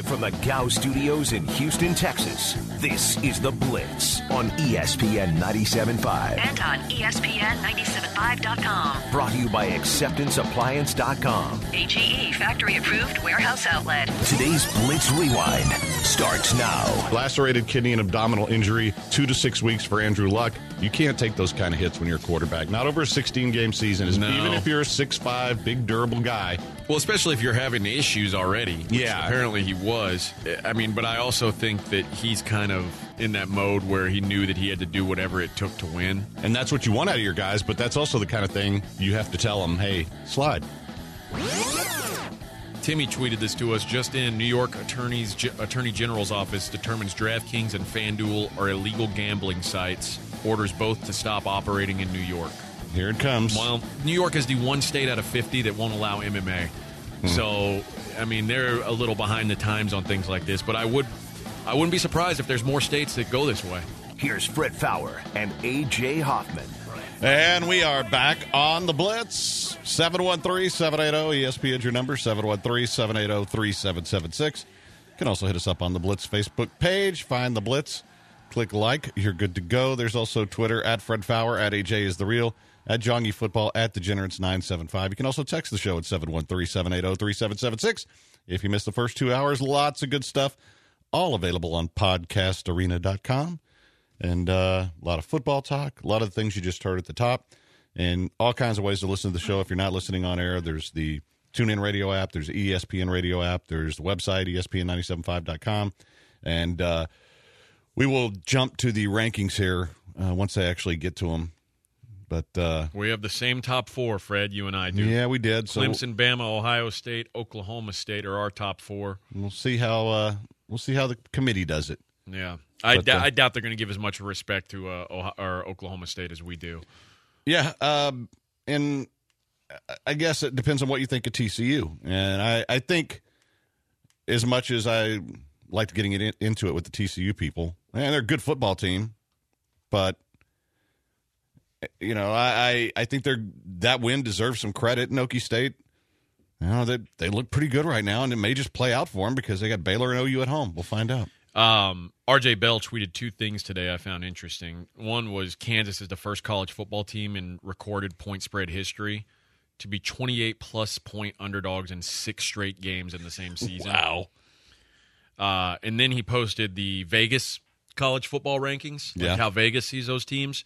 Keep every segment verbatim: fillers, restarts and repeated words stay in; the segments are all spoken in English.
from the Gow Studios in Houston, Texas, this is The Blitz on E S P N ninety-seven point five. And on E S P N ninety-seven point five dot com. Brought to you by acceptance appliance dot com. A G E factory-approved warehouse outlet. Today's Blitz Rewind starts now. Lacerated kidney and abdominal injury, two to six weeks for Andrew Luck. You can't take those kind of hits when you're a quarterback. Not over a sixteen-game season. No. Even if you're a six five, big, durable guy. Well, especially if you're having issues already. Which Yeah. apparently he was. I mean, but I also think that he's kind of in that mode where he knew that he had to do whatever it took to win. And that's what you want out of your guys, but that's also the kind of thing you have to tell them, hey, slide. Timmy tweeted this to us just in. New York Attorney's Attorney General's office determines DraftKings and FanDuel are illegal gambling sites. Orders both to stop operating in New York. Here it comes. Well, New York is the one state out of fifty that won't allow M M A. Hmm. So, I mean, they're a little behind the times on things like this, but I would, I wouldn't be surprised if there's more states that go this way. Here's Fred Fowler and A J Hoffman. And we are back on the Blitz. seven one three, seven eight zero, E S P N is your number, seven one three, seven eight zero, three seven seven six. You can also hit us up on the Blitz Facebook page. Find the Blitz. Click like. You're good to go. There's also Twitter, at Fred Fowler, at A J is the Real, at Jongy Football, at Degenerates nine seven five. You can also text the show at seven one three, seven eight zero, three seven seven six. If you missed the first two hours, lots of good stuff. All available on podcast arena dot com. And uh, a lot of football talk, a lot of the things you just heard at the top, and all kinds of ways to listen to the show. If you're not listening on air, there's the TuneIn Radio app, there's the E S P N Radio app, there's the website, E S P N nine seven five dot com. And uh, we will jump to the rankings here uh, once I actually get to them. But uh, we have the same top four, Fred, you and I do. Yeah, we did. So Clemson, Bama, Ohio State, Oklahoma State are our top four. We'll see how uh, we'll see how the committee does it. Yeah. I, But, d- uh, I doubt they're going to give as much respect to uh, Ohio- or Oklahoma State as we do. Yeah, um, and I guess it depends on what you think of T C U. And I, I think as much as I like getting it in, into it with the T C U people, and they're a good football team, but you know, I, I, I think they're that win deserves some credit. Okie State, you know, they they look pretty good right now, and it may just play out for them because they got Baylor and O U at home. We'll find out. Um, R J Bell tweeted two things today I found interesting. One was Kansas is the first college football team in recorded point spread history to be twenty-eight plus point underdogs in six straight games in the same season. Wow. Uh, and then he posted the Vegas college football rankings, like Yeah. how Vegas sees those teams.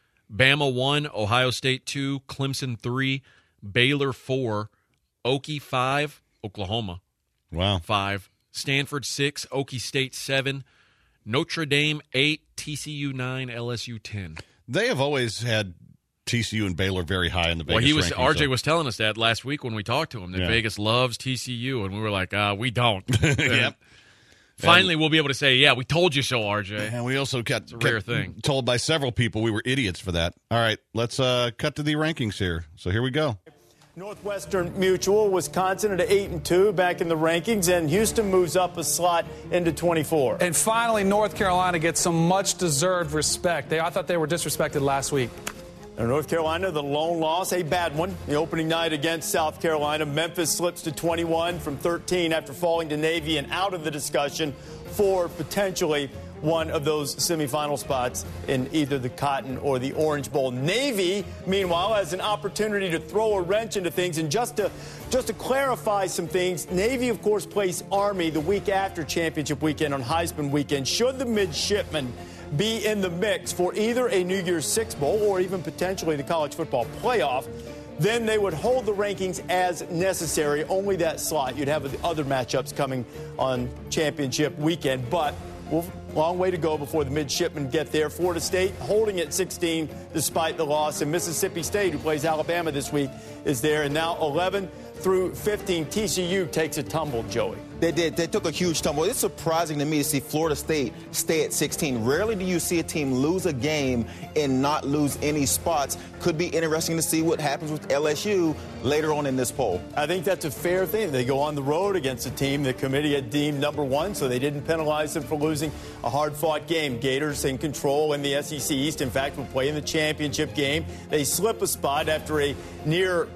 Bama one, Ohio State two, Clemson three, Baylor four, Okie five, Oklahoma Wow. five, Stanford six, Okie State seven, Notre Dame eight, T C U nine, L S U ten. They have always had T C U and Baylor very high in the Vegas Well, he was rankings, R J so- was telling us that last week when we talked to him that Yeah. Vegas loves T C U, and we were like, uh, we don't. Yep. Finally, we'll be able to say, yeah, we told you so, R J. And we also got, a rare got thing. told by several people we were idiots for that. All right, let's uh, cut to the rankings here. So here we go. Northwestern Mutual, Wisconsin at eight and two back in the rankings, and Houston moves up a slot into twenty-four. And finally, North Carolina gets some much-deserved respect. They, I thought they were disrespected last week. Now, North Carolina, the lone loss, a bad one. The opening night against South Carolina. Memphis slips to twenty-one from thirteen after falling to Navy and out of the discussion for potentially one of those semifinal spots in either the Cotton or the Orange Bowl. Navy, meanwhile, has an opportunity to throw a wrench into things. And just to just to clarify some things, Navy, of course, plays Army the week after championship weekend on Heisman weekend. Should the midshipmen be in the mix for either a New Year's Six Bowl or even potentially the college football playoff, then they would hold the rankings as necessary. Only that slot. You'd have the other matchups coming on championship weekend. But we'll, long way to go before the midshipmen get there. Florida State holding at sixteen despite the loss. And Mississippi State, who plays Alabama this week, is there. And now eleven through fifteen, T C U takes a tumble, Joey. They did. They took a huge tumble. It's surprising to me to see Florida State stay at sixteen. Rarely do you see a team lose a game and not lose any spots. Could be interesting to see what happens with L S U later on in this poll. I think that's a fair thing. They go on the road against a team the committee had deemed number one, so they didn't penalize them for losing a hard-fought game. Gators in control in the S E C East. In fact, will play in the championship game. They slip a spot after a near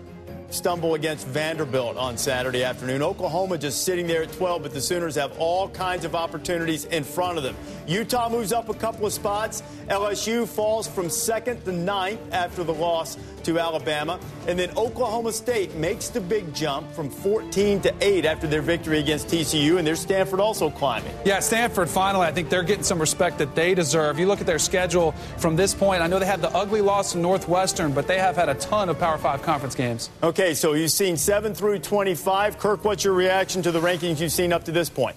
stumble against Vanderbilt on Saturday afternoon. Oklahoma just sitting there at twelve, but the Sooners have all kinds of opportunities in front of them. Utah moves up a couple of spots. L S U falls from second to ninth after the loss to Alabama. And then Oklahoma State makes the big jump from fourteen to eight after their victory against T C U, and there's Stanford also climbing. Yeah, Stanford, finally, I think they're getting some respect that they deserve. You look at their schedule from this point, I know they had the ugly loss to Northwestern, but they have had a ton of Power five conference games. Okay, so you've seen seven through twenty-five. Kirk, what's your reaction to the rankings you've seen up to this point?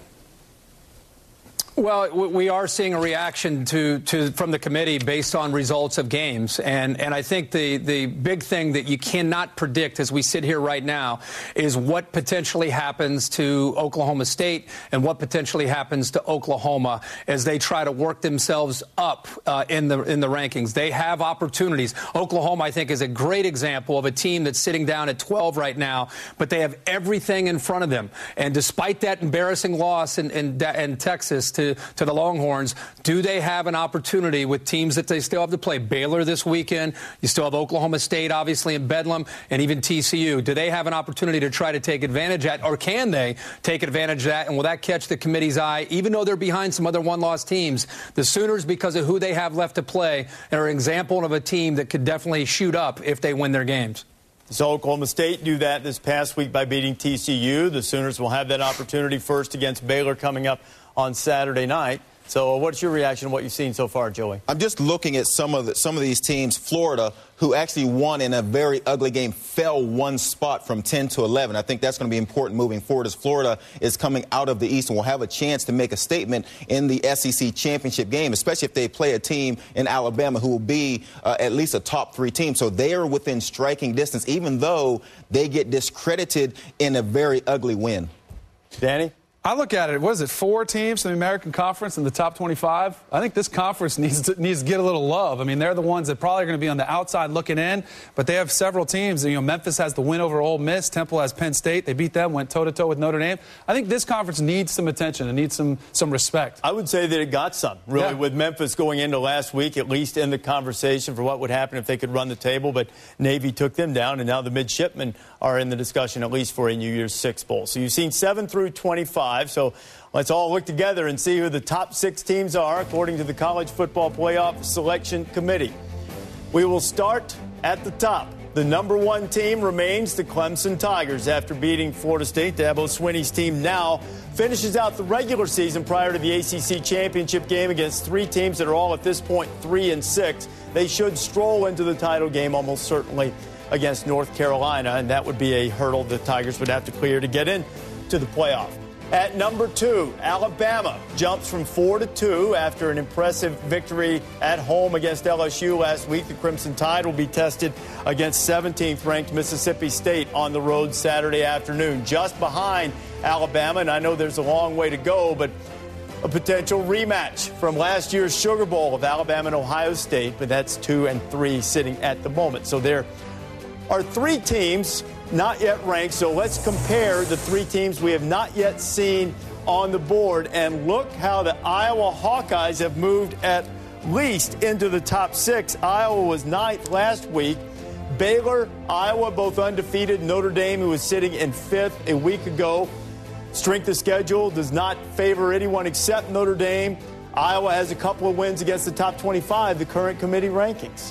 Well, we are seeing a reaction to, to from the committee based on results of games. And, and I think the, the big thing that you cannot predict as we sit here right now is what potentially happens to Oklahoma State and what potentially happens to Oklahoma as they try to work themselves up uh, in the in the rankings. They have opportunities. Oklahoma, I think, is a great example of a team that's sitting down at twelve right now, but they have everything in front of them. And despite that embarrassing loss in, in, in Texas to to the Longhorns, do they have an opportunity with teams that they still have to play? Baylor this weekend. You still have Oklahoma State, obviously, in Bedlam, and even T C U. Do they have an opportunity to try to take advantage of that, or can they take advantage of that? And will that catch the committee's eye? Even though they're behind some other one-loss teams, the Sooners, because of who they have left to play, are an example of a team that could definitely shoot up if they win their games. So Oklahoma State do that this past week by beating T C U. The Sooners will have that opportunity first against Baylor coming up on Saturday night. So what's your reaction to what you've seen so far, Joey? I'm just looking at some of the, some of these teams. Florida, who actually won in a very ugly game, fell one spot from ten to eleven. I think that's going to be important moving forward as Florida is coming out of the East and will have a chance to make a statement in the S E C championship game, especially if they play a team in Alabama who will be uh, at least a top three team. So they are within striking distance, even though they get discredited in a very ugly win. Danny? I look at it, what is it, four teams in the American Conference in the top twenty-five? I think this conference needs to, needs to get a little love. I mean, they're the ones that probably are going to be on the outside looking in, but they have several teams. You know, Memphis has the win over Ole Miss. Temple has Penn State. They beat them, went toe-to-toe with Notre Dame. I think this conference needs some attention. It needs some, some respect. I would say that it got some, really, yeah. with Memphis going into last week, at least in the conversation for what would happen if they could run the table, but Navy took them down, and now the midshipmen are in the discussion, at least for a New Year's Six Bowl. So you've seen seven through twenty-five, so let's all look together and see who the top six teams are according to the College Football Playoff Selection Committee. We will start at the top. The number one team remains the Clemson Tigers after beating Florida State. Dabo Swinney's team now finishes out the regular season prior to the A C C championship game against three teams that are all at this point three and six. They should stroll into the title game almost certainly against North Carolina, and that would be a hurdle the Tigers would have to clear to get into the playoff. At number two, Alabama jumps from four to two after an impressive victory at home against L S U last week. The Crimson Tide will be tested against seventeenth-ranked Mississippi State on the road Saturday afternoon. Just behind Alabama, and I know there's a long way to go, but a potential rematch from last year's Sugar Bowl of Alabama and Ohio State, but that's two and three sitting at the moment. So there are three teams not yet ranked, so let's compare the three teams we have not yet seen on the board, and look how the Iowa Hawkeyes have moved at least into the top six. Iowa was ninth last week. Baylor, Iowa, both undefeated. Notre Dame, who was sitting in fifth a week ago. Strength of schedule does not favor anyone except Notre Dame. Iowa has a couple of wins against the top twenty-five, the current committee rankings.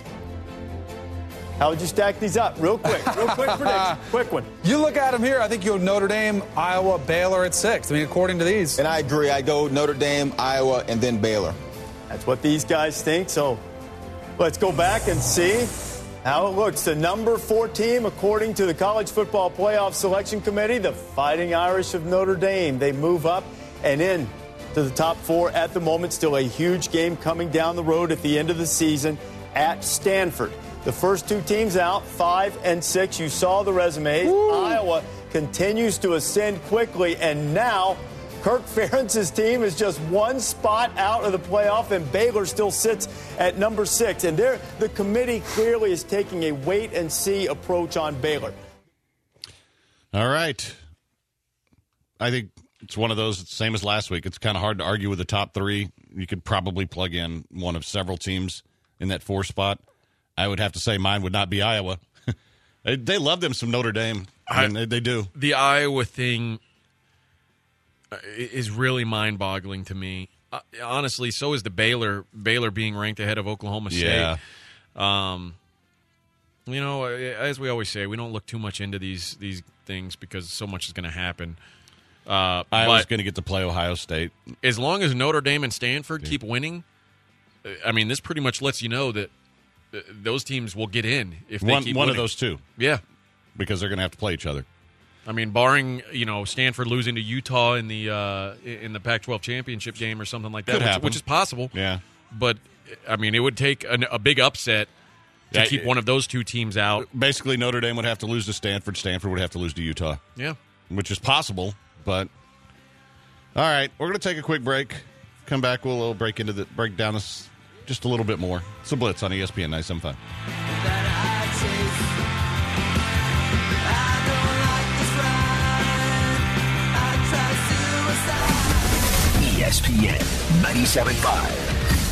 How would you stack these up? Real quick. Real quick prediction. Quick one. You look at them here, I think you have Notre Dame, Iowa, Baylor at six. I mean, according to these. And I agree. I go Notre Dame, Iowa, and then Baylor. That's what these guys think. So let's go back and see how it looks. The number four team, according to the College Football Playoff Selection Committee, the Fighting Irish of Notre Dame. They move up and in to the top four at the moment. Still a huge game coming down the road at the end of the season at Stanford. The first two teams out, five and six. You saw the resumes. Woo. Iowa continues to ascend quickly, and now Kirk Ferentz's team is just one spot out of the playoff, and Baylor still sits at number six. And there, the committee clearly is taking a wait-and-see approach on Baylor. All right. I think it's one of those, same as last week. It's kind of hard to argue with the top three. You could probably plug in one of several teams in that four spot. I would have to say mine would not be Iowa. They, they love them some Notre Dame. I mean, I, they, they do. The Iowa thing is really mind-boggling to me. Uh, honestly, so is the Baylor Baylor being ranked ahead of Oklahoma State. Yeah. Um, you know, as we always say, we don't look too much into these these things because so much is going to happen. Uh, I but was going to get to play Ohio State. As long as Notre Dame and Stanford yeah. keep winning, I mean, this pretty much lets you know that those teams will get in if they one, keep one winning. of those two. Yeah. Because they're going to have to play each other. I mean, barring, you know, Stanford losing to Utah in the uh, in the Pac twelve championship game or something like that, which, which is possible. Yeah. But, I mean, it would take an, a big upset to yeah, keep it, one of those two teams out. Basically, Notre Dame would have to lose to Stanford. Stanford would have to lose to Utah. Yeah. Which is possible, but all right, we're going to take a quick break. Come back, we'll, we'll break into the break down this just a little bit more. It's a Blitz on E S P N ninety-seven point five. E S P N ninety-seven point five.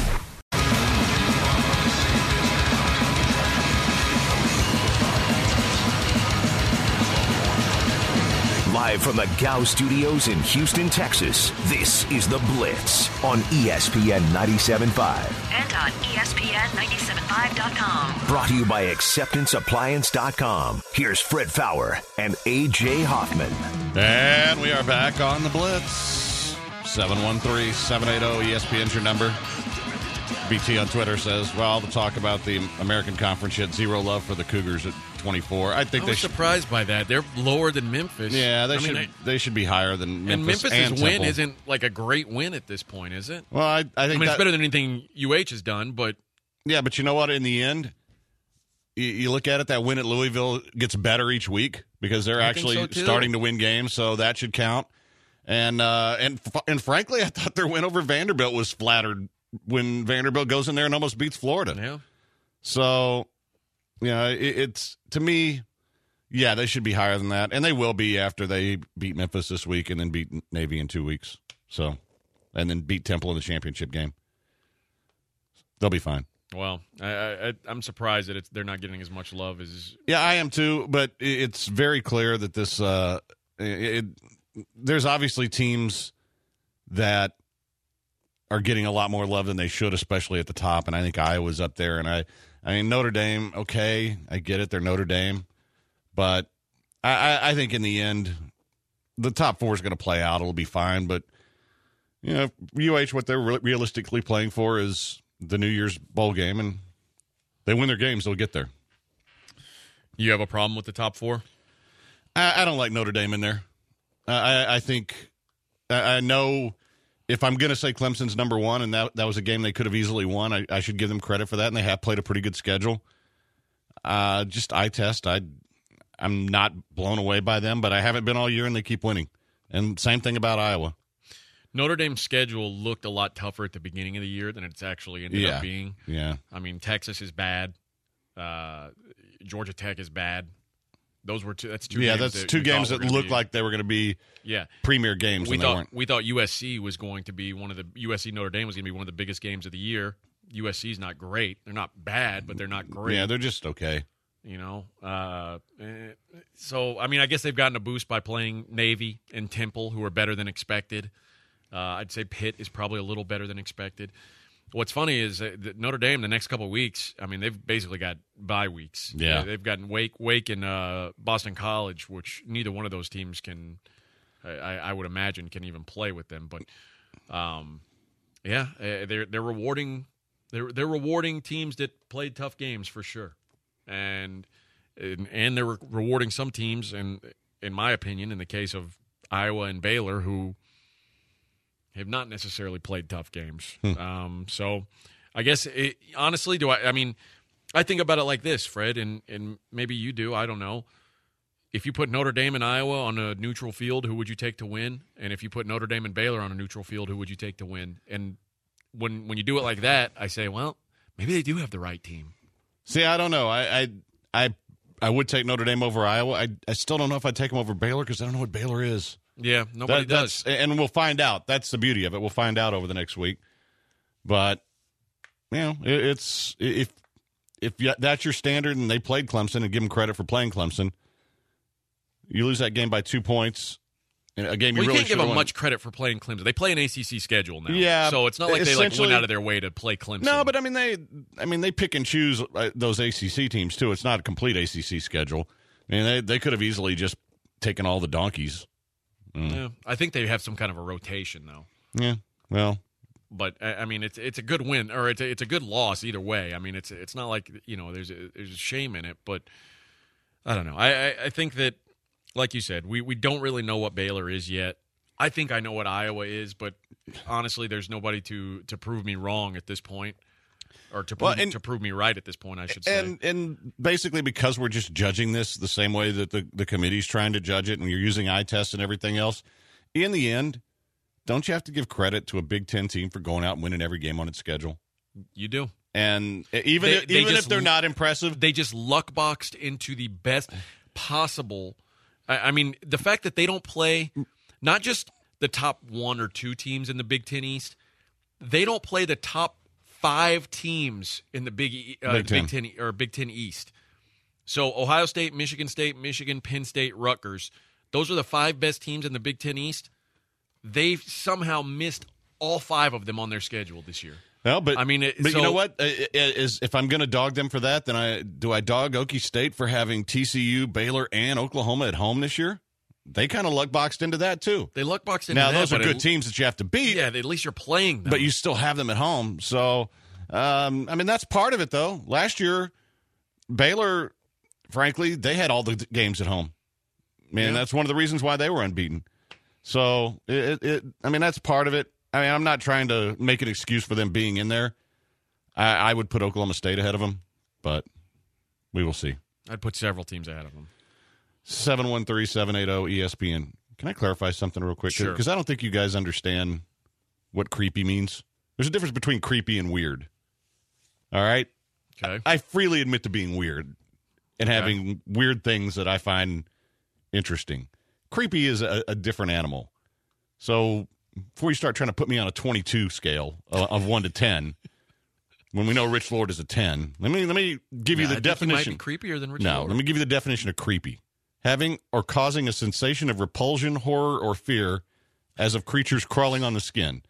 Live from the Gow Studios in Houston, Texas, this is The Blitz on E S P N ninety-seven point five. And on E S P N ninety-seven point five dot com. Brought to you by acceptance appliance dot com. Here's Fred Fowler and A J Hoffman. And we are back on The Blitz. seven one three, seven eight zero, E S P N's your number. B T on Twitter says, well, the talk about the American Conference yet zero love for the Cougars at twenty-four. I think I they was should, surprised by that. They're lower than Memphis. Yeah, they I should mean, I, they should be higher than Memphis. And Memphis's and win Temple. isn't like a great win at this point, is it? Well, I, I think I mean, that, it's better than anything U H has done, but yeah, but you know what? In the end, you, you look at it, that win at Louisville gets better each week because they're I actually think so, too. starting to win games, so that should count. And uh, and and frankly, I thought their win over Vanderbilt was flattered when Vanderbilt goes in there and almost beats Florida. Yeah. So, you know, it, it's to me, yeah, they should be higher than that, and they will be after they beat Memphis this week and then beat Navy in two weeks. So, and then beat Temple in the championship game. They'll be fine. Well, I, I, I'm surprised that it's, they're not getting as much love as. Yeah, I am too. But it's very clear that this. Uh, it, there's obviously teams that are getting a lot more love than they should, especially at the top. And I think Iowa's up there. And I, I mean, Notre Dame, okay, I get it. They're Notre Dame. But I, I, I think in the end, the top four is going to play out. It'll be fine. But, you know, U H, what they're re- realistically playing for is the New Year's bowl game. And they win their games, they'll get there. You have a problem with the top four? I, I don't like Notre Dame in there. Uh, I, I think I, I know if I'm going to say Clemson's number one, and that that was a game they could have easily won, I, I should give them credit for that, and they have played a pretty good schedule. Uh, just eye test, I, I'm not blown away by them, but I haven't been all year, and they keep winning. And same thing about Iowa. Notre Dame's schedule looked a lot tougher at the beginning of the year than it's actually ended yeah. up being. Yeah. I mean, Texas is bad. Uh, Georgia Tech is bad. Those were two. That's two. Yeah, games that's that two games that looked be, like they were going to be yeah premier games. We and thought they weren't. we thought U S C was going to be one of the U S C Notre Dame was going to be one of the biggest games of the year. U S C's not great. They're not bad, but they're not great. Yeah, they're just okay. You know, uh, so I mean, I guess they've gotten a boost by playing Navy and Temple, who are better than expected. Uh, I'd say Pitt is probably a little better than expected. What's funny is that Notre Dame the next couple of weeks, I mean, they've basically got bye weeks. Yeah. They've gotten Wake Wake and uh, Boston College, which neither one of those teams can, I, I would imagine, can even play with them. But, um, yeah, they're they're rewarding they're they're rewarding teams that played tough games for sure, and and, and they're rewarding some teams, and in my opinion, in the case of Iowa and Baylor, who have not necessarily played tough games. Hmm. Um, so I guess, it, honestly, do I – I mean, I think about it like this, Fred, and, and maybe you do. I don't know. If you put Notre Dame and Iowa on a neutral field, who would you take to win? And if you put Notre Dame and Baylor on a neutral field, who would you take to win? And when when you do it like that, I say, well, maybe they do have the right team. See, I don't know. I I I, I would take Notre Dame over Iowa. I, I still don't know if I'd take them over Baylor because I don't know what Baylor is. Yeah, nobody that, does. And we'll find out. That's the beauty of it. We'll find out over the next week. But, you know, it, it's if if you, that's your standard and they played Clemson and give them credit for playing Clemson, you lose that game by two points. A game well, you you really can't give them won. much credit for playing Clemson. They play an A C C schedule now, yeah. So it's not like they like went out of their way to play Clemson. No, but I mean they, I mean they pick and choose those A C C teams too. It's not a complete A C C schedule. I mean they they could have easily just taken all the donkeys. Mm. Yeah, I think they have some kind of a rotation though. Yeah, well, but I mean it's it's a good win or it's a, it's a good loss either way. I mean it's it's not like you know there's a, there's a shame in it, but I don't know. I, I I think that like you said, we we don't really know what Baylor is yet. I think I know what Iowa is, but honestly, there's nobody to, to prove me wrong at this point, or to prove, well, and, to prove me right at this point, I should say. And and basically, because we're just judging this the same way that the, the committee's trying to judge it, and you're using eye tests and everything else, in the end, don't you have to give credit to a Big Ten team for going out and winning every game on its schedule? You do. And even they, if, they even just, if they're not impressive, they just luck boxed into the best possible. I, I mean, the fact that they don't play. Not just the top one or two teams in the Big Ten East, they don't play the top five teams in the Big uh, Big Ten. Big Ten or Big Ten East. So Ohio State, Michigan State, Michigan, Penn State, Rutgers, those are the five best teams in the Big Ten East. They've somehow missed all five of them on their schedule this year. Well, but I mean, it, but so, you know what? Is if I'm going to dog them for that, then I do I dog Okie State for having T C U, Baylor, and Oklahoma at home this year? They kind of luck boxed into that too. They luck boxed into now, that. Now those are good it, teams that you have to beat. Yeah, at least you're playing them. But you still have them at home. So, um, I mean, that's part of it though. Last year, Baylor, frankly, they had all the games at home. Man, yeah. That's one of the reasons why they were unbeaten. So, it, it, I mean, that's part of it. I mean, I'm not trying to make an excuse for them being in there. I, I would put Oklahoma State ahead of them, but we will see. I'd put several teams ahead of them. seven one three, seven eight zero, E S P N. Can I clarify something real quick? Sure. Because I don't think you guys understand what creepy means. There's a difference between creepy and weird. All right? Okay. I freely admit to being weird and okay. having weird things that I find interesting. Creepy is a, a different animal. So before you start trying to put me on a twenty-two scale uh, of one to ten, when we know Rich Lord is a ten, let me let me give yeah, you the I definition. Think he might be creepier than Rich no, Lord. let me give you the definition of creepy. Having or causing a sensation of repulsion, horror, or fear as of creatures crawling on the skin.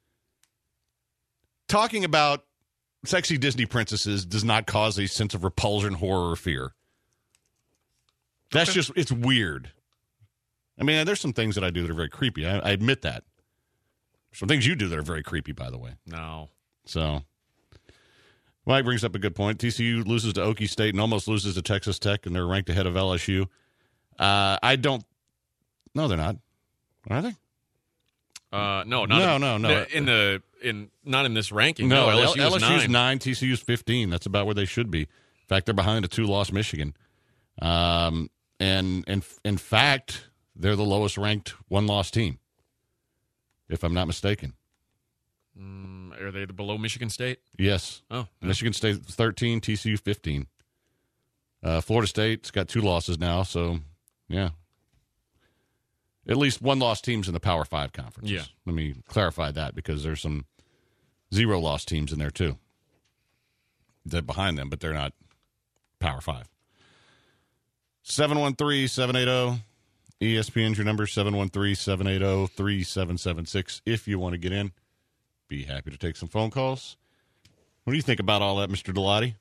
Talking about sexy Disney princesses does not cause a sense of repulsion, horror, or fear. That's okay. just, it's weird. I mean, there's some things that I do that are very creepy. I, I admit that. Some things you do that are very creepy, by the way. No. So, Mike brings up a good point. T C U loses to Okie State and almost loses to Texas Tech, and they're ranked ahead of L S U. Uh, I don't. No, they're not. Are they? Uh, no, not no, in, no, no. In the in not in this ranking. No, no L S U L S U's nine. nine, T C U's fifteen. That's about where they should be. In fact, they're behind a two-loss Michigan. Um, and and in fact, they're the lowest ranked one-loss team, if I'm not mistaken. Mm, are they below Michigan State? Yes. Oh, yeah. Michigan State thirteen, T C U fifteen. Uh, Florida State's got two losses now, so yeah. At least one-loss teams in the Power Five conferences. Yeah. Let me clarify that because there's some zero-loss teams in there too. They're behind them, but they're not Power Five. seven one three, seven eight zero, E S P N's your number, seven one three, seven eight zero, three seven seven six. If you want to get in, be happy to take some phone calls. What do you think about all that, Mister Delotti?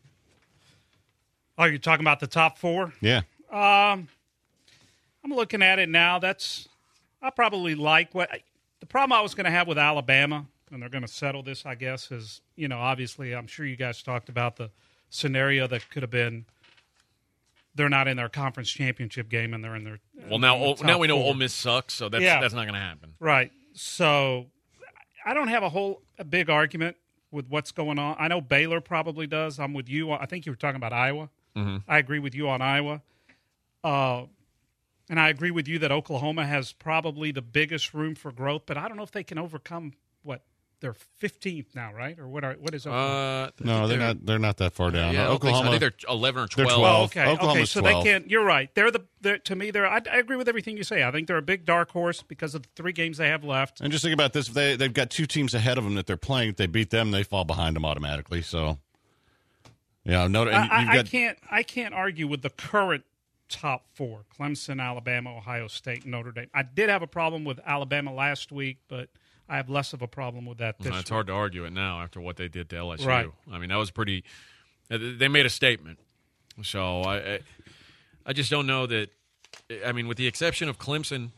Oh, you're talking about the top four? Yeah. Um, I'm looking at it now. That's I probably like what the problem I was going to have with Alabama, and they're going to settle this, I guess, is, you know, obviously I'm sure you guys talked about the scenario that could have been they're not in their conference championship game and they're in their well now in the now we know four. Ole Miss sucks, so that's yeah. that's not going to happen. Right. So I don't have a whole a big argument with what's going on. I know Baylor probably does. I'm with you. I think you were talking about Iowa. Mm-hmm. I agree with you on Iowa. Uh, and I agree with you that Oklahoma has probably the biggest room for growth, but I don't know if they can overcome what they're fifteenth now, right? Or what are what is Oklahoma? Uh, no, they're, they're not. They're not that far down. Yeah, Oklahoma. I think they're eleven or twelve. They're twelve. Oh, okay, Oklahoma's okay. So twelve. they can't. You're right. They're the. They're, to me, they're. I, I agree with everything you say. I think they're a big dark horse because of the three games they have left. And just think about this: if they they've got two teams ahead of them that they're playing. If they beat them, they fall behind them automatically. So Yeah, no, and I, you've I, got, I can't. I can't argue with the current top four: Clemson, Alabama, Ohio State, Notre Dame. I did have a problem with Alabama last week, but I have less of a problem with that this Well, it's week. hard to argue it now after what they did to L S U. Right. I mean, that was pretty. They made a statement, so I, I, I just don't know that. I mean, with the exception of Clemson,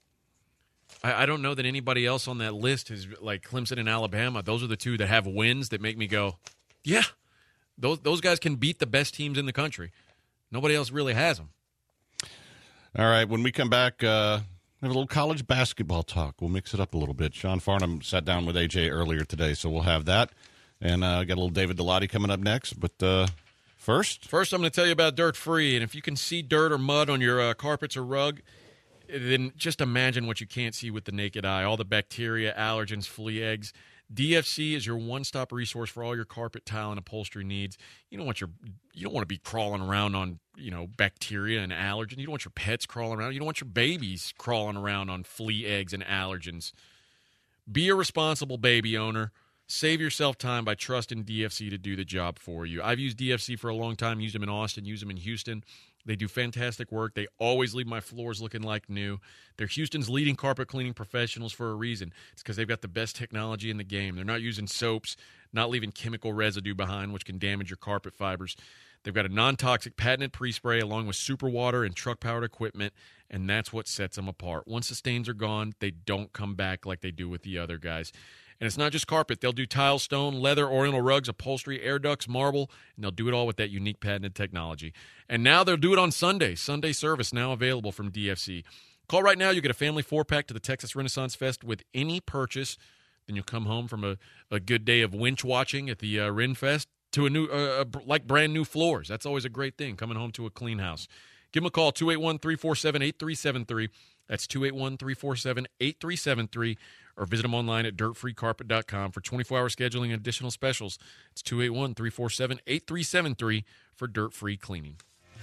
I, I don't know that anybody else on that list is like Clemson and Alabama. Those are the two that have wins that make me go, yeah, those those guys can beat the best teams in the country. Nobody else really has them. all right, when we come back, uh, we have a little college basketball talk. We'll mix it up a little bit. Sean Farnham sat down with A J earlier today, so we'll have that. And uh, got a little David Dilotti coming up next. But uh, first? First, I'm going to tell you about Dirt Free. And if you can see dirt or mud on your uh, carpets or rug, then just imagine what you can't see with the naked eye. All the bacteria, allergens, flea eggs. D F C is your one-stop resource for all your carpet, tile, and upholstery needs. You don't want your you don't want to be crawling around on, you know, bacteria and allergens. You don't want your pets crawling around. You don't want your babies crawling around on flea eggs and allergens. Be a responsible baby owner. Save yourself time by trusting D F C to do the job for you. I've used D F C for a long time, used them in Austin, used them in Houston. They do fantastic work. They always leave my floors looking like new. They're Houston's leading carpet cleaning professionals for a reason. It's because they've got the best technology in the game. They're not using soaps, not leaving chemical residue behind, which can damage your carpet fibers. They've got a non-toxic patented pre-spray along with super water and truck-powered equipment, and that's what sets them apart. Once the stains are gone, they don't come back like they do with the other guys. And it's not just carpet. They'll do tile, stone, leather, oriental rugs, upholstery, air ducts, marble, and they'll do it all with that unique patented technology. And now they'll do it on Sunday. Sunday service now available from D F C. Call right now. You get a family four-pack to the Texas Renaissance Fest with any purchase. Then you'll come home from a, a good day of winch watching at the uh, Ren Fest to a new, uh, like brand new floors. That's always a great thing, coming home to a clean house. Give them a call, two eight one, three four seven, eight three seven three. That's two eight one, three four seven, eight three seven three. Or visit them online at dirt free carpet dot com for twenty-four hour scheduling and additional specials. It's two eight one, three four seven, eight three seven three for Dirt Free Cleaning.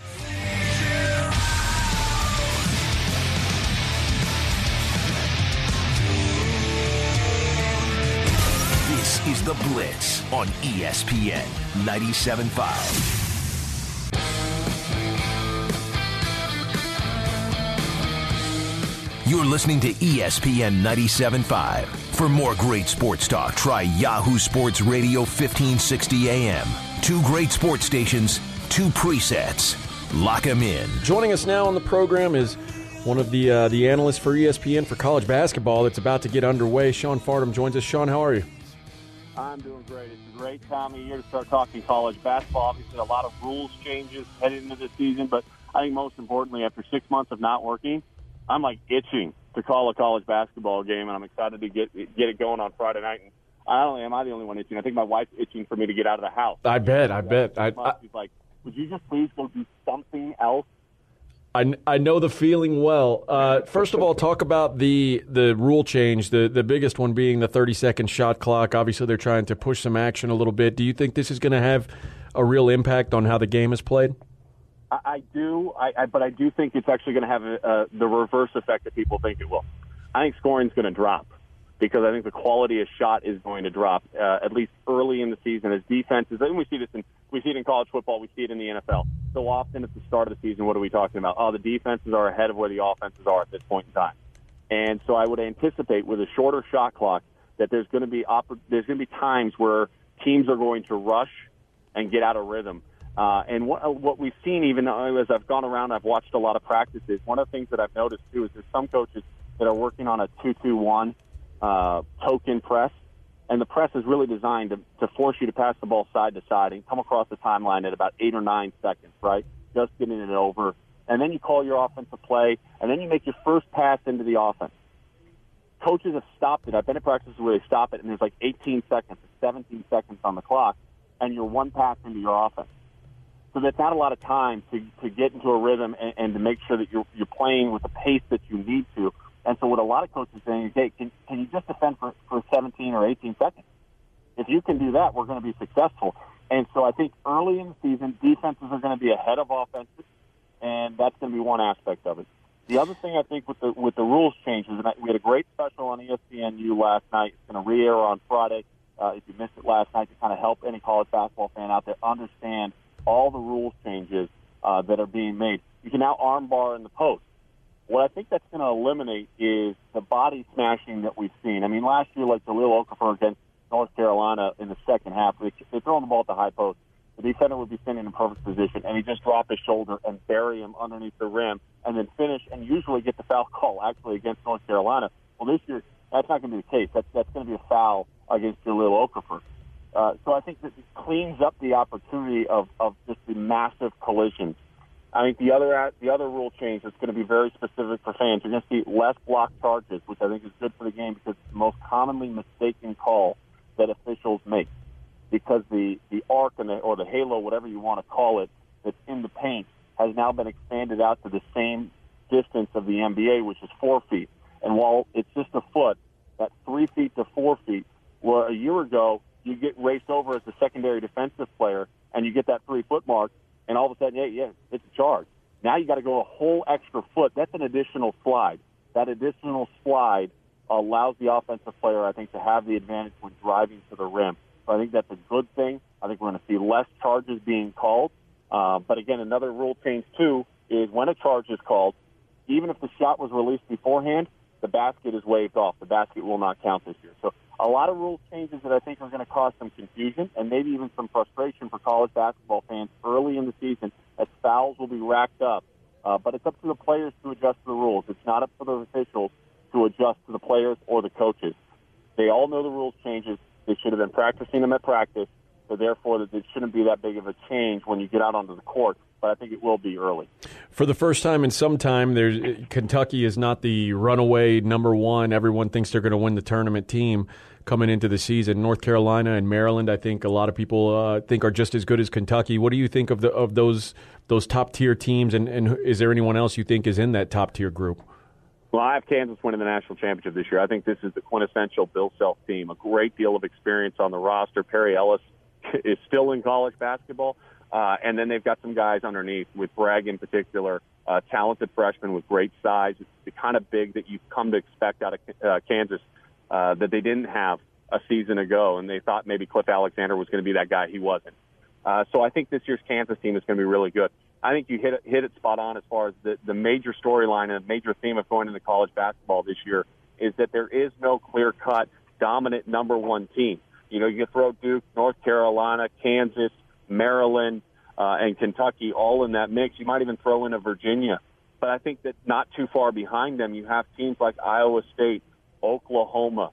This is The Blitz on E S P N ninety-seven point five. You're listening to E S P N ninety-seven point five. For more great sports talk, try Yahoo Sports Radio fifteen sixty A M. Two great sports stations, two presets. Lock 'em in. Joining us now on the program is one of the uh, the analysts for E S P N for college basketball that's about to get underway. Sean Farnham joins us. Sean, how are you? I'm doing great. It's a great time of year to start talking college basketball. Obviously, a lot of rules changes headed into the season, but I think most importantly, after six months of not working, I'm like itching to call a college basketball game, and I'm excited to get get it going on Friday night. And I don't am I the only one itching. I think my wife's itching for me to get out of the house. I bet. I bet. I, I, She's like, would you just please go do something else? I, I know the feeling well. Uh, first of all, talk about the the rule change, the, the biggest one being the thirty-second shot clock. Obviously, they're trying to push some action a little bit. Do you think this is going to have a real impact on how the game is played? I, I do, I, I, but I do think it's actually going to have a, uh, the reverse effect that people think it will. I think scoring is going to drop because I think the quality of shot is going to drop, uh, at least early in the season as defenses. I think we see this in we see it in college football, we see it in the N F L. So often at the start of the season, what are we talking about? Oh, the defenses are ahead of where the offenses are at this point in time. And so I would anticipate with a shorter shot clock that there's going to be oppor- there's going to be times where teams are going to rush and get out of rhythm. Uh, and what, what we've seen, even as I've gone around, I've watched a lot of practices. One of the things that I've noticed, too, is there's some coaches that are working on a two two one uh, token press, and the press is really designed to, to force you to pass the ball side to side and come across the timeline at about eight or nine seconds, right? Just getting it over. And then you call your offensive play, and then you make your first pass into the offense. Coaches have stopped it. I've been at practices where they stop it, and there's like eighteen seconds or seventeen seconds on the clock, and you're one pass into your offense. So that's not a lot of time to, to get into a rhythm and, and to make sure that you're, you're playing with the pace that you need to. And so what a lot of coaches are saying is, hey, can, can you just defend for, for seventeen or eighteen seconds? If you can do that, we're going to be successful. And so I think early in the season, defenses are going to be ahead of offenses, and that's going to be one aspect of it. The other thing I think with the with the rules changes, and I, we had a great special on E S P N U last night. It's going to re-air on Friday. uh, if you missed it last night, to kind of help any college basketball fan out there understand all the rules changes uh, that are being made. You can now armbar in the post. What I think that's going to eliminate is the body smashing that we've seen. I mean, last year, like Jahlil Okafor against North Carolina in the second half, they, they're throwing the ball at the high post. The defender would be standing in perfect position, and he just drop his shoulder and bury him underneath the rim and then finish and usually get the foul call, actually, against North Carolina. Well, this year, that's not going to be the case. That's, that's going to be a foul against Jahlil Okafor. Uh, so I think that it cleans up the opportunity of, of just the massive collisions. I think the other the other rule change that's going to be very specific for fans. You're going to see less block charges, which I think is good for the game because it's the most commonly mistaken call that officials make. Because the, the arc and the, or the halo, whatever you want to call it, that's in the paint has now been expanded out to the same distance of the N B A, which is four feet. And while it's just a foot, that three feet to four feet, where a year ago you get raced over as a secondary defensive player and you get that three-foot mark, and all of a sudden, yeah, yeah, it's a charge. Now you got to go a whole extra foot. That's an additional slide. That additional slide allows the offensive player, I think, to have the advantage when driving to the rim. So I think that's a good thing. I think we're going to see less charges being called. Uh, but again, another rule change, too, is when a charge is called, even if the shot was released beforehand, the basket is waved off. The basket will not count this year. So a lot of rule changes that I think are going to cause some confusion and maybe even some frustration for college basketball fans early in the season as fouls will be racked up. Uh, but it's up to the players to adjust to the rules. It's not up to the officials to adjust to the players or the coaches. They all know the rules changes. They should have been practicing them at practice, so therefore that it shouldn't be that big of a change when you get out onto the court. But I think it will be early. For the first time in some time, there's Kentucky is not the runaway number one. Everyone thinks they're going to win the tournament team coming into the season. North Carolina and Maryland, I think a lot of people uh, think are just as good as Kentucky. What do you think of the of those those top tier teams? And, and is there anyone else you think is in that top tier group? Well, I have Kansas winning the national championship this year. I think this is the quintessential Bill Self team. A great deal of experience on the roster. Perry Ellis is still in college basketball. Uh, and then they've got some guys underneath, with Bragg in particular, uh, talented freshman with great size. It's the kind of big that you've come to expect out of uh, Kansas uh, that they didn't have a season ago, and they thought maybe Cliff Alexander was going to be that guy. He wasn't. Uh, so I think this year's Kansas team is going to be really good. I think you hit it, hit it spot on as far as the, the major storyline and major theme of going into college basketball this year is that there is no clear-cut, dominant number one team. You know, you can throw Duke, North Carolina, Kansas, Maryland, uh, and Kentucky all in that mix. You might even throw in a Virginia. But I think that not too far behind them, you have teams like Iowa State, Oklahoma,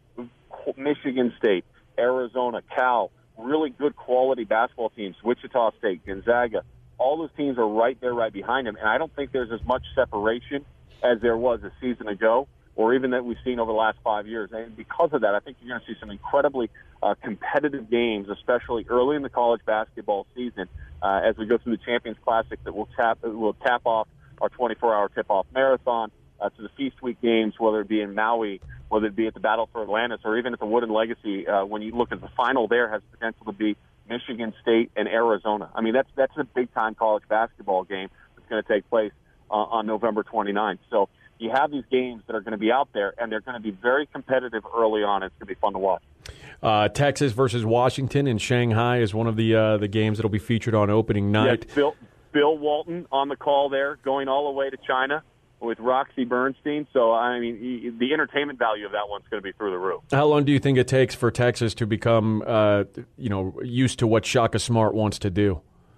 Michigan State, Arizona, Cal, really good quality basketball teams, Wichita State, Gonzaga. All those teams are right there, right behind them. And I don't think there's as much separation as there was a season ago, or even that we've seen over the last five years. And because of that, I think you're going to see some incredibly uh, competitive games, especially early in the college basketball season, uh, as we go through the Champions Classic that will tap will tap off our twenty-four hour tip-off marathon, uh, to the Feast Week games, whether it be in Maui, whether it be at the Battle for Atlantis, or even at the Wooden Legacy. Uh, when you look at the final there, has the potential to be Michigan State and Arizona. I mean, that's that's a big-time college basketball game that's going to take place uh, on November twenty-ninth. So you have these games that are going to be out there, and they're going to be very competitive early on. It's going to be fun to watch. Uh, Texas versus Washington in Shanghai is one of the uh, the games that will be featured on opening night. Yes, Bill, Bill Walton on the call there, going all the way to China with Roxy Bernstein. So, I mean, the entertainment value of that one's going to be through the roof. How long do you think it takes for Texas to become, uh, you know, used to what Shaka Smart wants to do?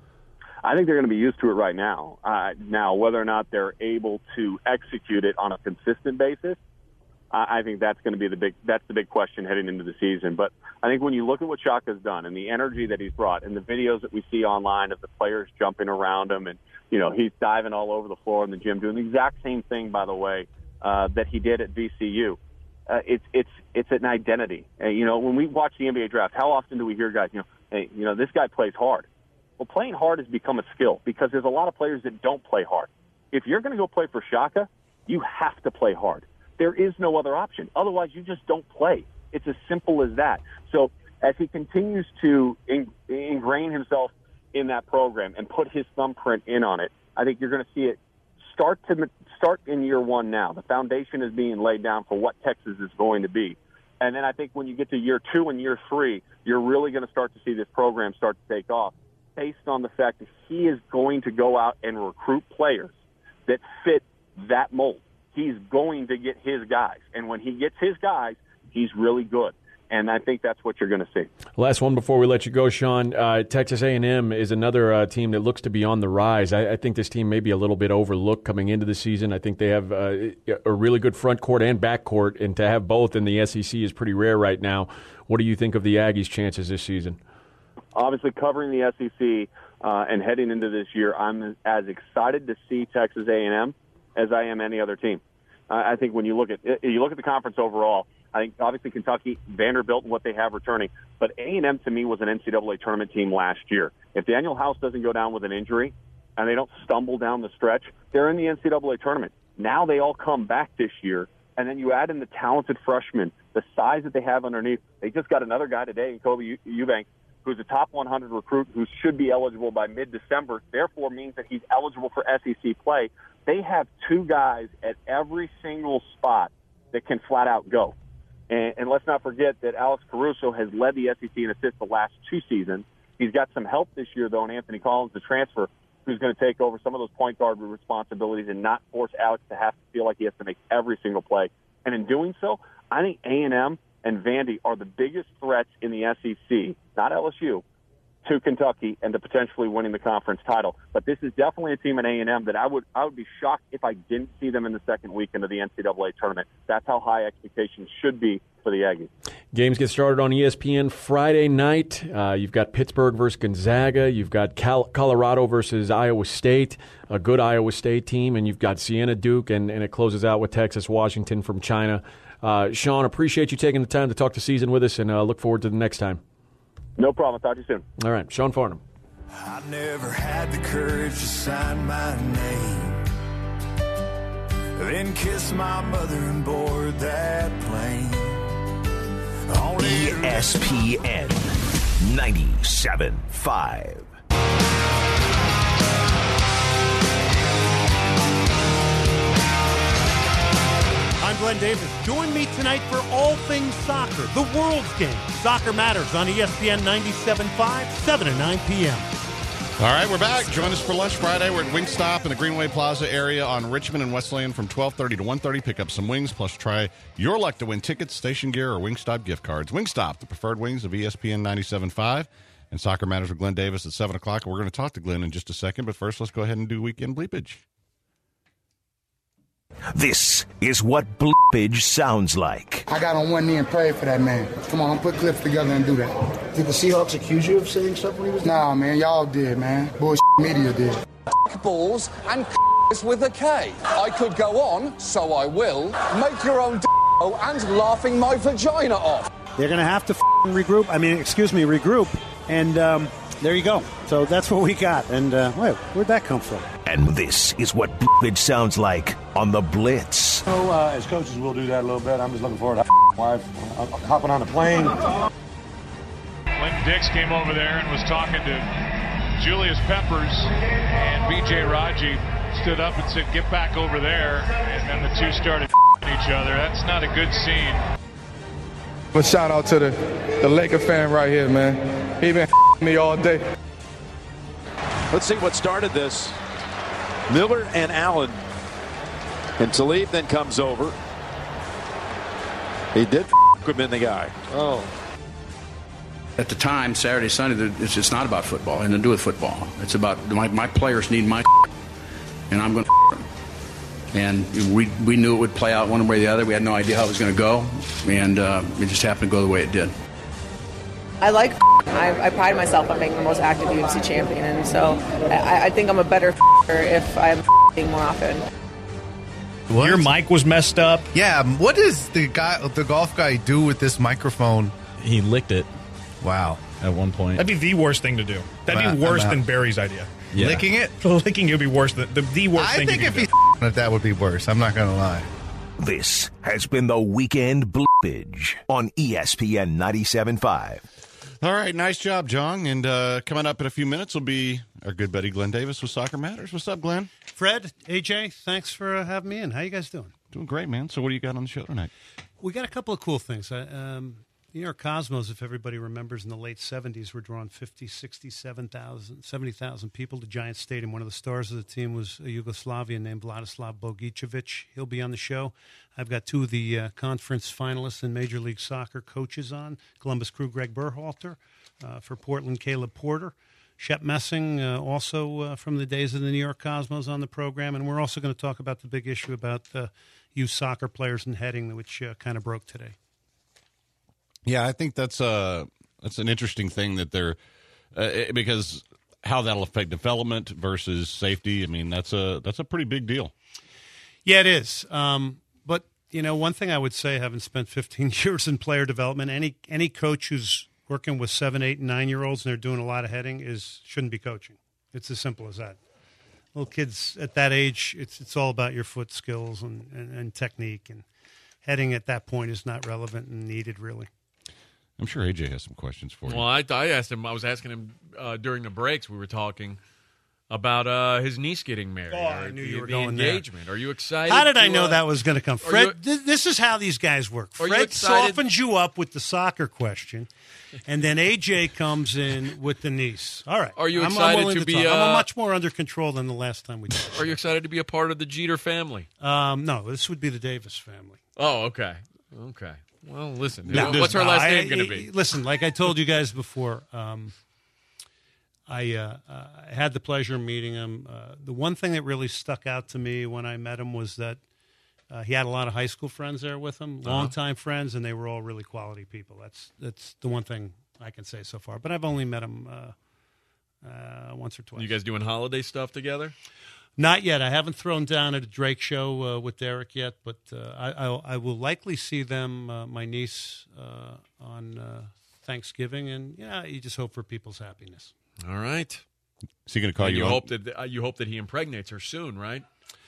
I think they're going to be used to it right now. Uh, now, whether or not they're able to execute it on a consistent basis, I think that's going to be the big that's the big question heading into the season. But I think when you look at what Shaka's done and the energy that he's brought and the videos that we see online of the players jumping around him, and you know he's diving all over the floor in the gym, doing the exact same thing, by the way, uh, that he did at V C U. Uh, it's it's it's an identity. Uh, you know, when we watch the N B A draft, how often do we hear guys, you know, hey, you know, this guy plays hard? Well, playing hard has become a skill because there's a lot of players that don't play hard. If you're going to go play for Shaka, you have to play hard. There is no other option. Otherwise, you just don't play. It's as simple as that. So as he continues to in, ingrain himself in that program and put his thumbprint in on it, I think you're going to see it start to start in year one now. The foundation is being laid down for what Texas is going to be. And then I think when you get to year two and year three, you're really going to start to see this program start to take off based on the fact that he is going to go out and recruit players that fit that mold. He's going to get his guys. And when he gets his guys, he's really good. And I think that's what you're going to see. Last one before we let you go, Sean. Uh, Texas A and M is another uh, team that looks to be on the rise. I, I think this team may be a little bit overlooked coming into the season. I think they have uh, a really good front court and back court, and to have both in the S E C is pretty rare right now. What do you think of the Aggies' chances this season? Obviously, covering the S E C uh, and heading into this year, I'm as excited to see Texas A and M as I am any other team. Uh, I think when you look at you look at the conference overall, I think obviously Kentucky, Vanderbilt, and what they have returning. But A and M, to me, was an N C double A tournament team last year. If Daniel House doesn't go down with an injury and they don't stumble down the stretch, they're in the N C double A tournament. Now they all come back this year, and then you add in the talented freshmen, the size that they have underneath. They just got another guy today in Kobe Eubank, who's a top one hundred recruit who should be eligible by mid-December, therefore means that he's eligible for S E C play. They have two guys at every single spot that can flat-out go. And, and let's not forget that Alex Caruso has led the S E C in assists the last two seasons. He's got some help this year, though, in Anthony Collins, the transfer, who's going to take over some of those point guard responsibilities and not force Alex to have to feel like he has to make every single play. And in doing so, I think A and M and Vandy are the biggest threats in the S E C, not L S U, to Kentucky and to potentially winning the conference title. But this is definitely a team in A and M that I would I would be shocked if I didn't see them in the second weekend of the N C double A tournament. That's how high expectations should be for the Aggies. Games get started on E S P N Friday night. Uh, you've got Pittsburgh versus Gonzaga. You've got Cal- Colorado versus Iowa State, a good Iowa State team. And you've got Siena Duke, and, and it closes out with Texas Washington from China. Uh, Sean, appreciate you taking the time to talk the season with us, and uh, look forward to the next time. No problem. Talk to you soon. All right. Sean Farnham. I never had the courage to sign my name, then kiss my mother and board that plane. E S P N ninety-seven point five. I'm Glenn Davis. Join me tonight for all things soccer, the World's Game. Soccer Matters on E S P N ninety-seven point five, seven to nine p.m. All right, we're back. Join us for lunch Friday. We're at Wingstop in the Greenway Plaza area on Richmond and Wesleyan from twelve thirty to one thirty. Pick up some wings, plus try your luck to win tickets, station gear, or Wingstop gift cards. Wingstop, the preferred wings of E S P N ninety-seven point five. And Soccer Matters with Glenn Davis at seven o'clock. We're going to talk to Glenn in just a second, but first let's go ahead and do weekend bleepage. This is what bleepage sounds like. I got on one knee and prayed for that man. Come on, put clips together and do that. Did the Seahawks accuse you of saying stuff when he was Nah, man, y'all did, man. Bullshit media did. Balls and with a K. I could go on, so I will. Make your own and laughing my vagina off. They're going to have to regroup. I mean, excuse me, regroup. And um, there you go. So that's what we got. And uh, wait, where'd that come from? And this is what bleepage sounds like on the Blitz. So, uh, as coaches, we'll do that a little bit. I'm just looking forward to wife uh, hopping on the plane. Clinton Dix came over there and was talking to Julius Peppers, and B J Raji stood up and said, "Get back over there." And then the two started each other. That's not a good scene. But shout out to the, the Laker fan right here, man. He been me all day. Let's see what started this. Miller and Allen. And Talib then comes over. He did him in the guy. Oh. At the time, Saturday, Sunday, it's just not about football and to do with football. It's about my, my players need my and I'm going to them. And we we knew it would play out one way or the other. We had no idea how it was going to go, and uh, it just happened to go the way it did. I like I, I pride myself on being the most active U F C champion, and so I, I think I'm a better if I'm more often. What? Your mic was messed up. Yeah, what does the guy, the golf guy, do with this microphone? He licked it. Wow. At one point. That'd be the worst thing to do. That'd I'm be worse out. than Barry's idea. Yeah. Licking it? Licking it would be worse than the, the worst I thing think you if can he do. That, that would be worse. I'm not going to lie. This has been the Weekend Bleepage on E S P N ninety-seven point five. All right, nice job, John. And uh, coming up in a few minutes will be our good buddy Glenn Davis with Soccer Matters. What's up, Glenn? Fred, A J, thanks for uh, having me in. How you guys doing? Doing great, man. So what do you got on the show tonight? We got a couple of cool things. Uh, um, New York Cosmos, if everybody remembers, in the late seventies, were drawing fifty, sixty-seven thousand, seventy thousand people to Giant Stadium. One of the stars of the team was a Yugoslavian named Vladislav Bogicevic. He'll be on the show. I've got two of the uh, conference finalists in Major League Soccer coaches on. Columbus Crew, Greg Berhalter. Uh, for Portland, Caleb Porter. Shep Messing, uh, also uh, from the days of the New York Cosmos on the program. And we're also going to talk about the big issue about uh, youth soccer players and heading, which uh, kind of broke today. Yeah, I think that's uh that's an interesting thing that they're uh, because how that'll affect development versus safety. I mean, that's a that's a pretty big deal. Yeah, it is. Um, but you know, one thing I would say, having spent fifteen years in player development, any any coach who's working with seven, eight, and nine year olds and they're doing a lot of heading is shouldn't be coaching. It's as simple as that. Little kids at that age, it's it's all about your foot skills and, and, and technique, and heading at that point is not relevant and needed really. I'm sure A J has some questions for you. Well, I, I asked him. I was asking him uh, during the breaks. We were talking about uh, his niece getting married. Oh, I knew the, you were the going engagement. there. Are you excited? How did to, I know uh, that was going to come? Fred, you, th- this is how these guys work. Fred softens you up with the soccer question, and then A J comes in with the niece. All right. Are you I'm, excited I'm to, to be? Uh, I'm much more under control than the last time we did. Are you excited to be a part of the Jeter family? Um, no, this would be the Davis family. Oh, okay. Okay. Well, listen. No, what's her last I, name going to be? Listen, like I told you guys before, um, I uh, uh, had the pleasure of meeting him. Uh, the one thing that really stuck out to me when I met him was that uh, he had a lot of high school friends there with him, Uh-huh. longtime friends, and they were all really quality people. That's that's the one thing I can say so far. But I've only met him uh, uh, once or twice. You guys doing holiday stuff together? Not yet. I haven't thrown down at a Drake show uh, with Derek yet, but uh, I, I, I will likely see them, uh, my niece, uh, on uh, Thanksgiving, and yeah, you just hope for people's happiness. All right. Is he going to call and you? You up? hope that uh, you hope that he impregnates her soon, right?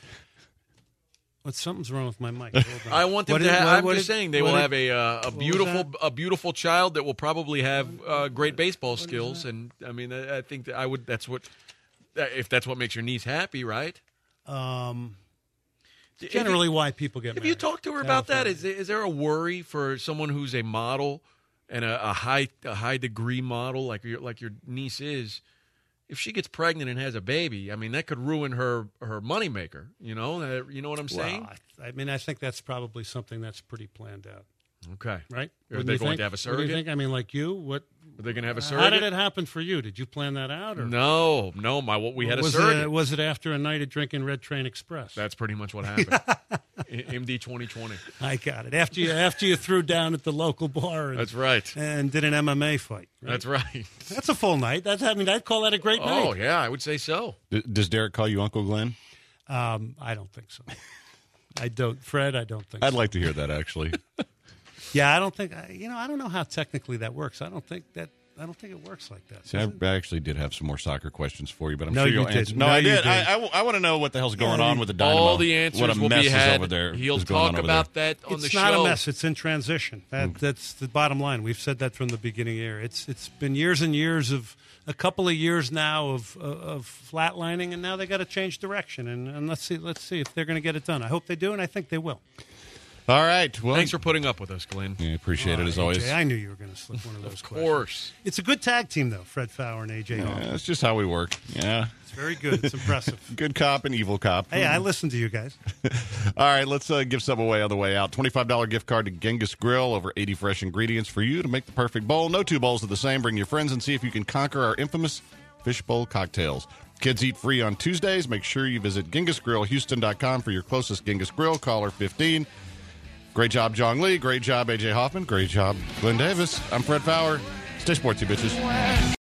But something's wrong with my mic. Hold on. I want them What to. did- have, what- I'm what just did- saying they what will did- have a uh, a what was beautiful that? a beautiful child that will probably have uh, great baseball skills, and I mean I I think that I would. That's what if that's what makes your niece happy, right? Um, If generally you- why people get Have married. you talked to her about that? Is is there a worry for someone who's a model and a, a high a high degree model like your like your niece is? If she gets pregnant and has a baby, I mean that could ruin her her moneymaker. You know, uh, you know what I'm saying? Well, I, I mean, I think that's probably something that's pretty planned out. Okay, Right? Are Wouldn't they you going think? to have a What do surrogate? you think? I mean, like you, what? Are they going to have a How surrogate? did it happen for you? Did you plan that out? Or? No, no. My what we had a was surrogate. It, was it after a night of drinking Red Train Express? That's pretty much what happened. M D twenty twenty. I got it. After you after you threw down at the local bar. And, That's right. And did an M M A fight. Right? That's right. That's a full night. That's I mean I'd call that a great night. Oh yeah, I would say so. D- Does Derek call you Uncle Glenn? Um, I don't think so. I don't, Fred. I don't think. I'd so. like to hear that actually. Yeah, I don't think. You know, I don't know how technically that works. I don't think that. I don't think it works like that. See, I, I actually did have some more soccer questions for you, but I'm No, sure you you'll didn't. answer. No, No, I you did. didn't. I, I, I want to know what the hell's going Yeah, on with the Dynamo. All the answers what a will mess be is had. over there. He'll is going talk on over about there. that on It's the not show. a mess. It's in transition. That that's the bottom line. We've said that from the beginning here. It's it's been years and years of a couple of years now of of, of flatlining, and now they got to change direction. And, and let's see let's see if they're going to get it done. I hope they do, and I think they will. All right. Well, Thanks for putting up with us, Glenn. Yeah, appreciate All it as right, always. A J, I knew you were going to slip one of those. Of course. It's a good tag team, though. Fred Fowler and A J. Yeah, Hoffman. that's just how we work. Yeah. It's very good. It's impressive. Good cop and evil cop. Hey, I listen to you guys. All right, let's uh, give some away on the way out. twenty-five dollars gift card to Genghis Grill. Over eighty fresh ingredients for you to make the perfect bowl. No two bowls are the same. Bring your friends and see if you can conquer our infamous fishbowl cocktails. Kids eat free on Tuesdays. Make sure you visit Genghis Grill Houston dot com for your closest Genghis Grill. Caller fifteen. Great job, Jong Lee. Great job, A J. Hoffman. Great job, Glenn Davis. I'm Fred Fowler. Stay sportsy, bitches.